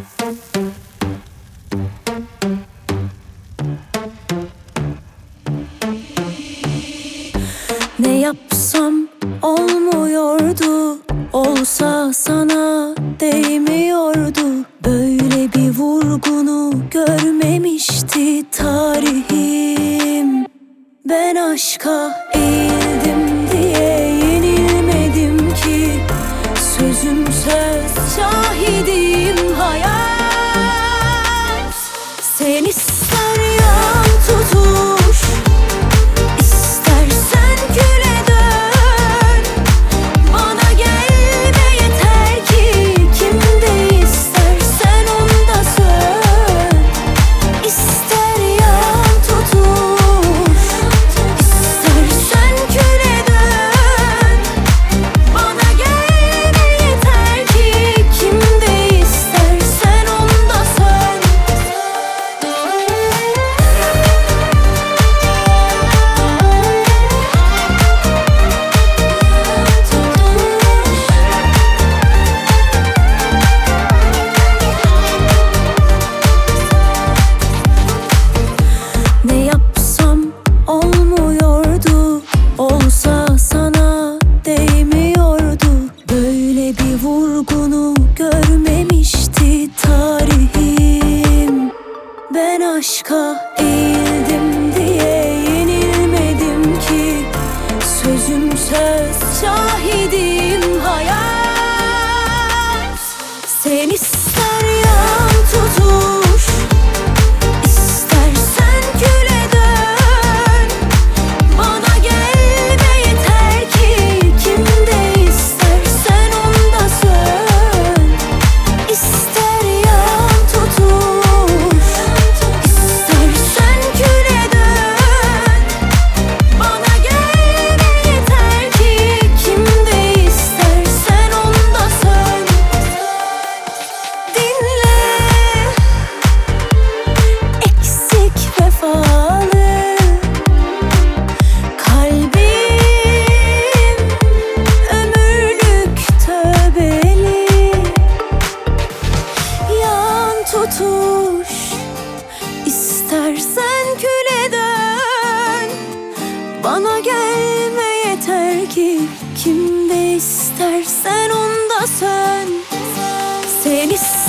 Ne yapsam olmuyordu, olsa sana değmiyordu. Böyle bir vurgunu görmemişti tarihim. Ben aşka eğildim diye yenilmedim ki. Sözüm söz, şahidiyim hayat. Sen ister yan tutuş, İstersen güle dön. Bana gelme yeter ki, kimde istersen onda sön. İster yan tutuş, İstersen güle dön. Bana gelme yeter ki, kimde istersen onda sön. Ne yapsam olmuyordu, olsa sana değmiyordu. Böyle bir vurgunu görmemişti tarihim. Ben aşka eğildim diye yenilmedim ki. Sözüm söz, şahidiyim hayat. Sen ister yan tutuş, İstersen güle dön. Bana gelme yeter ki, kimde istersen onda sön. İster yan tutuş, İstersen güle dön. Bana gelme yeter ki, kimde istersen onda sön. Dinle, eksik vefalı kalbim, ömürlük tövbeli. Yan tutuş, istersen güle dön. Bana gelme yeter ki, kimde istersen onda sön. Sen